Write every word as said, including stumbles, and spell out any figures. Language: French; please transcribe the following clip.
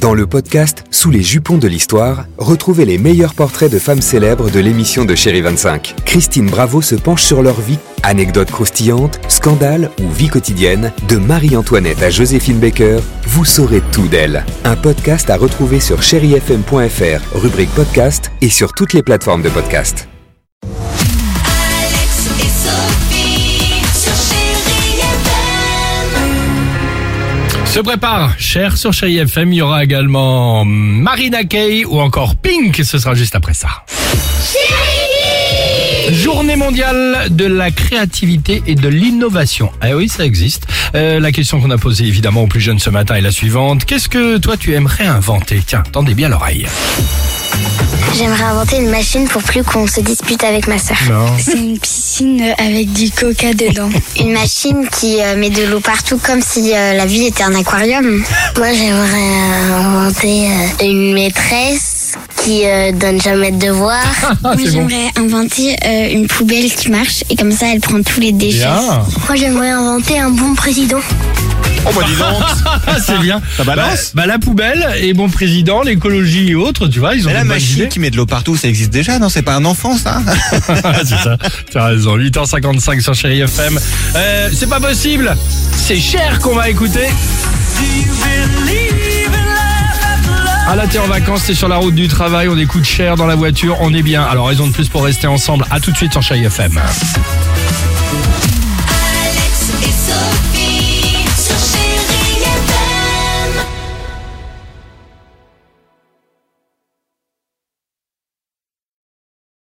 Dans le podcast Sous les jupons de l'histoire, retrouvez les meilleurs portraits de femmes célèbres de l'émission de Chérie vingt-cinq. Christine Bravo se penche sur leur vie, anecdotes croustillantes, scandales ou vie quotidienne. De Marie-Antoinette à Joséphine Baker, vous saurez tout d'elle. Un podcast à retrouver sur chéri f m point f r, rubrique podcast et sur toutes les plateformes de podcast. Alex et Sophie sur Chérie F M. Se prépare, cher sur Chérie F M, il y aura également Marina Kaye ou encore Pink, ce sera juste après ça. Journée mondiale de la créativité et de l'innovation. Ah oui, ça existe. Euh, la question qu'on a posée évidemment aux plus jeunes ce matin est la suivante. Qu'est-ce que toi tu aimerais inventer? Tiens, tendez bien l'oreille. J'aimerais inventer une machine pour plus qu'on se dispute avec ma sœur. Non. C'est une piscine avec du coca dedans. Une machine qui euh, met de l'eau partout comme si euh, la vie était un aquarium. Moi, j'aimerais euh, inventer euh, une maîtresse qui euh, donne jamais de devoirs. Moi, C'est bon. j'aimerais inventer euh, une poubelle qui marche et comme ça, elle prend tous les déchets. Bien. Moi, j'aimerais inventer un bon président. Oh bah dis donc. Ah, c'est bien. Ça balance. Bah, bah, la poubelle et bon président, l'écologie et autres, tu vois, ils ont Mais la des bonnes machine idées. qui met de l'eau partout, ça existe déjà, non? C'est pas un enfant, ça? C'est ça, tu as raison. huit heures cinquante-cinq sur Chérie F M. Euh, c'est pas possible. C'est Cher qu'on va écouter. Ah là, t'es en vacances, t'es sur la route du travail, on écoute Cher dans la voiture, on est bien. Alors, raison de plus pour rester ensemble. À tout de suite sur Chérie F M. Alex et Sophie.